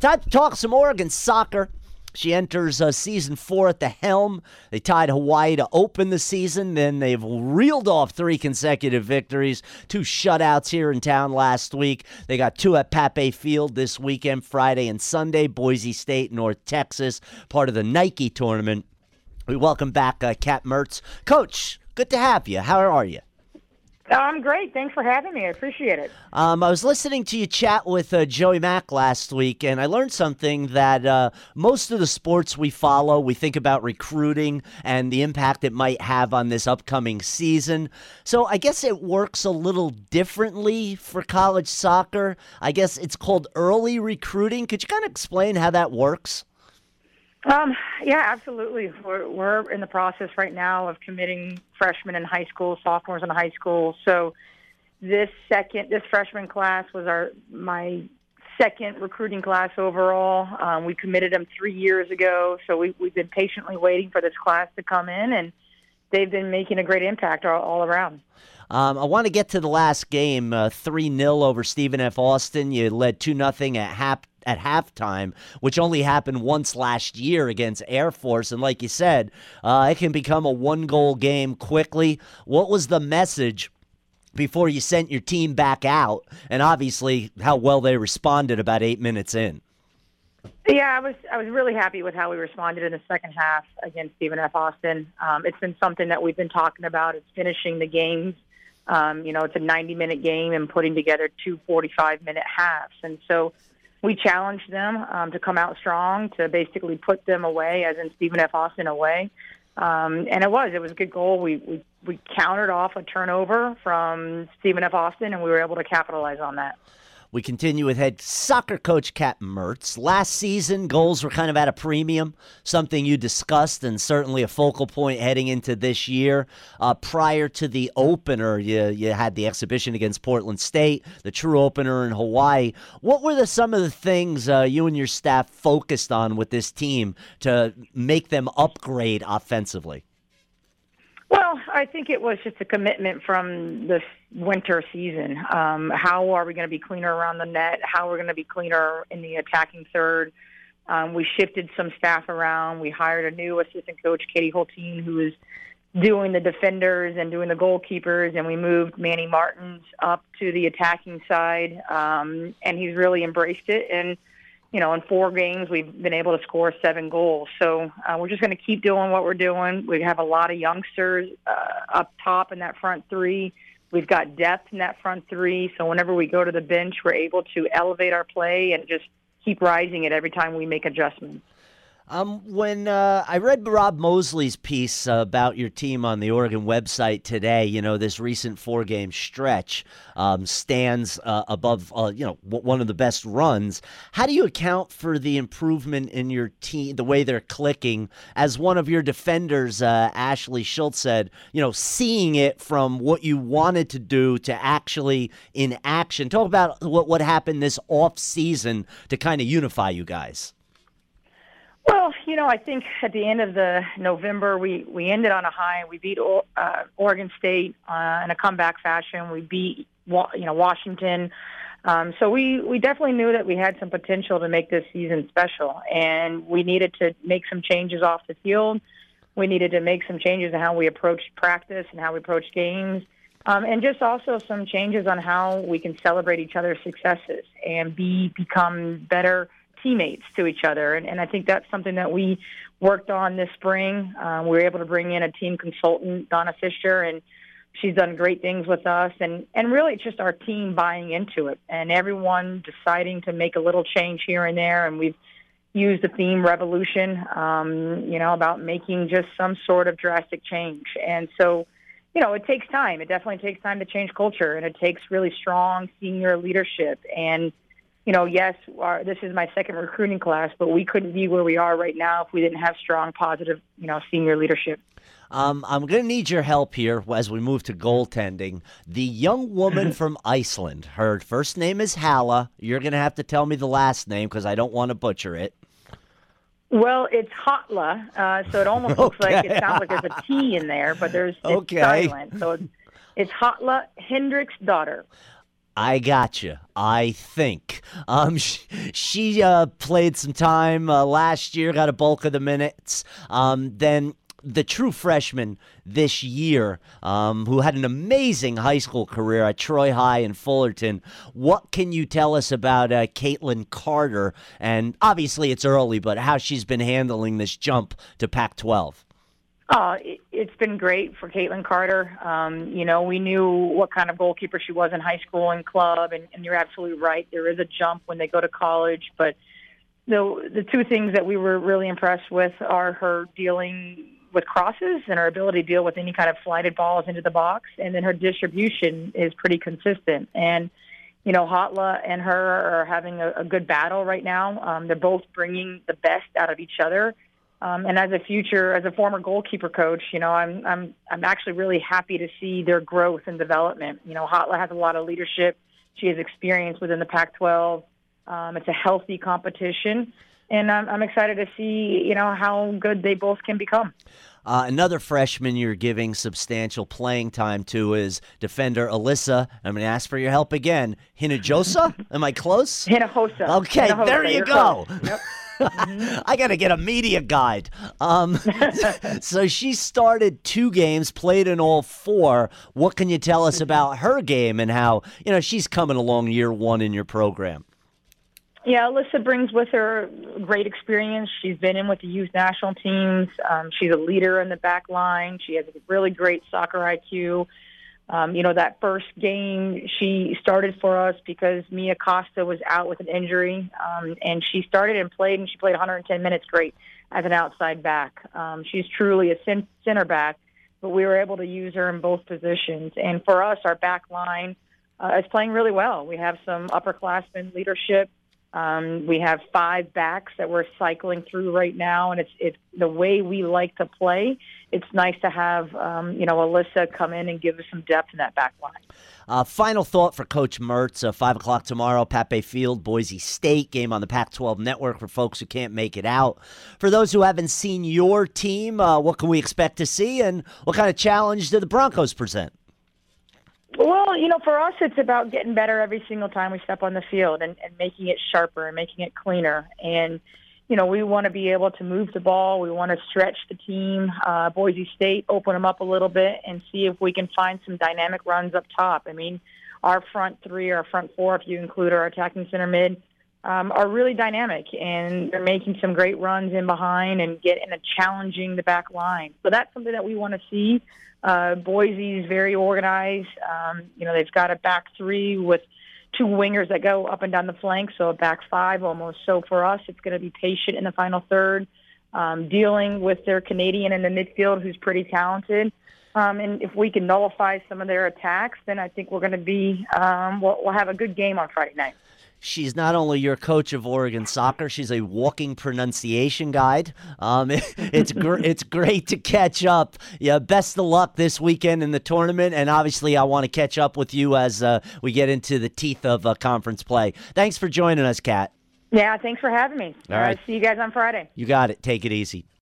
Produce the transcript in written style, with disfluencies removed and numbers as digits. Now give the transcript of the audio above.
Time to talk some Oregon soccer. She enters season 4 at the helm. They tied Hawaii to open the season. Then they've reeled off 3 consecutive victories, 2 shutouts here in town last week. They got 2 at Pape Field this weekend, Friday and Sunday. Boise State, North Texas, part of the Nike tournament. We welcome back Kat Mertz. Coach, good to have you. How are you? I'm great. Thanks for having me. I appreciate it. I was listening to you chat with Joey Mack last week, and I learned something that most of the sports we follow, we think about recruiting and the impact it might have on this upcoming season. So I guess it works a little differently for college soccer. I guess it's called early recruiting. Could you kind of explain how that works? Yeah, absolutely. We're in the process right now of committing freshmen in high school, sophomores in high school. So this freshman class was my second recruiting class overall. We committed them 3 years ago, so we've been patiently waiting for this class to come in, and they've been making a great impact all around. I want to get to the last game, 3-0 over Stephen F. Austin. You led 2-0 at halftime, which only happened once last year against Air Force. And like you said, it can become a 1-goal game quickly. What was the message before you sent your team back out? And obviously how well they responded about 8 minutes in. Yeah, I was really happy with how we responded in the second half against Stephen F. Austin. It's been something that we've been talking about. It's finishing the games. It's a 90-minute game and putting together 2 45-minute halves. And so we challenged them to come out strong, to basically put them away, as in Stephen F. Austin away. And it was a good goal. We countered off a turnover from Stephen F. Austin, and we were able to capitalize on that. We continue with head soccer coach Kat Mertz. Last season, goals were kind of at a premium, something you discussed and certainly a focal point heading into this year. Prior to the opener, you had the exhibition against Portland State, the true opener in Hawaii. What were some of the things you and your staff focused on with this team to make them upgrade offensively? Well, I think it was just a commitment from this winter season. How are we going to be cleaner around the net? How we're going to be cleaner in the attacking third? We shifted some staff around. We hired a new assistant coach, Katie Holteen, who is doing the defenders and doing the goalkeepers, and we moved Manny Martins up to the attacking side, and he's really embraced it. And in 4 games, we've been able to score 7 goals. So we're just going to keep doing what we're doing. We have a lot of youngsters up top in that front 3. We've got depth in that front 3. So whenever we go to the bench, we're able to elevate our play and just keep rising it every time we make adjustments. When I read Rob Mosley's piece about your team on the Oregon website today, this recent 4-game stretch stands above, one of the best runs. How do you account for the improvement in your team, the way they're clicking? As one of your defenders, Ashley Schultz, said, seeing it from what you wanted to do to actually in action. Talk about what happened this off season to kind of unify you guys. Well, I think at the end of the November, we ended on a high. We beat Oregon State in a comeback fashion. We beat Washington. So we definitely knew that we had some potential to make this season special, and we needed to make some changes off the field. We needed to make some changes in how we approached practice and how we approached games, and just also some changes on how we can celebrate each other's successes and become better teammates to each other. And I think that's something that we worked on this spring. We were able to bring in a team consultant, Donna Fisher, and she's done great things with us. And really it's just our team buying into it and everyone deciding to make a little change here and there. And we've used the theme revolution, about making just some sort of drastic change. And so, it takes time. It definitely takes time to change culture, and it takes really strong senior leadership. And yes, this is my second recruiting class, but we couldn't be where we are right now if we didn't have strong, positive, senior leadership. I'm going to need your help here as we move to goaltending. The young woman from Iceland, her first name is Halla. You're going to have to tell me the last name because I don't want to butcher it. Well, it's Hatla, so it almost looks like it sounds like there's a T in there, but it's silent. So it's Hatla Hendricks' daughter. I gotcha. I think she played some time last year, got a bulk of the minutes. Then the true freshman this year, who had an amazing high school career at Troy High and Fullerton. What can you tell us about Caitlin Carter? And obviously it's early, but how she's been handling this jump to Pac-12. It's been great for Caitlin Carter. We knew what kind of goalkeeper she was in high school and club, and you're absolutely right. There is a jump when they go to college, but the two things that we were really impressed with are her dealing with crosses and her ability to deal with any kind of slided balls into the box, and then her distribution is pretty consistent. And Hotla and her are having a good battle right now. They're both bringing the best out of each other. And as a former goalkeeper coach, I'm actually really happy to see their growth and development. Hotla has a lot of leadership. She has experience within the Pac-12. It's a healthy competition, and I'm excited to see, how good they both can become. Another freshman you're giving substantial playing time to is defender Alyssa. I'm going to ask for your help again. Hinojosa? Am I close? Hinojosa. Okay, Hinojosa. there you go. Yep. I got to get a media guide. So she started 2 games, played in all 4. What can you tell us about her game and how, she's coming along year 1 in your program? Yeah, Alyssa brings with her great experience. She's been in with the youth national teams. She's a leader in the back line. She has a really great soccer IQ. That first game she started for us because Mia Costa was out with an injury, and she started and played 110 minutes straight as an outside back. She's truly a center back, but we were able to use her in both positions. And for us, our back line is playing really well. We have some upperclassmen leadership. We have 5 backs that we're cycling through right now, and it's the way we like to play. It's nice to have, Alyssa come in and give us some depth in that back line. Final thought for Coach Mertz, 5 o'clock tomorrow, Pape Field, Boise State, game on the Pac-12 network for folks who can't make it out. For those who haven't seen your team, what can we expect to see, and what kind of challenge do the Broncos present? Well, for us, it's about getting better every single time we step on the field and making it sharper and making it cleaner. And, we want to be able to move the ball. We want to stretch the team. Boise State, open them up a little bit and see if we can find some dynamic runs up top. I mean, our front 3, our front 4, if you include our attacking center mid, are really dynamic. And they're making some great runs in behind and challenging the back line. So that's something that we want to see. Boise's very organized. They've got a back 3 with 2 wingers that go up and down the flank, so a back 5 almost. So for us, it's going to be patient in the final third, dealing with their Canadian in the midfield who's pretty talented. And if we can nullify some of their attacks, then I think we're going to be we'll have a good game on Friday night. She's not only your coach of Oregon soccer, she's a walking pronunciation guide. It's great to catch up. Yeah, best of luck this weekend in the tournament, and obviously I want to catch up with you as we get into the teeth of conference play. Thanks for joining us, Kat. Yeah, thanks for having me. All right. See you guys on Friday. You got it. Take it easy.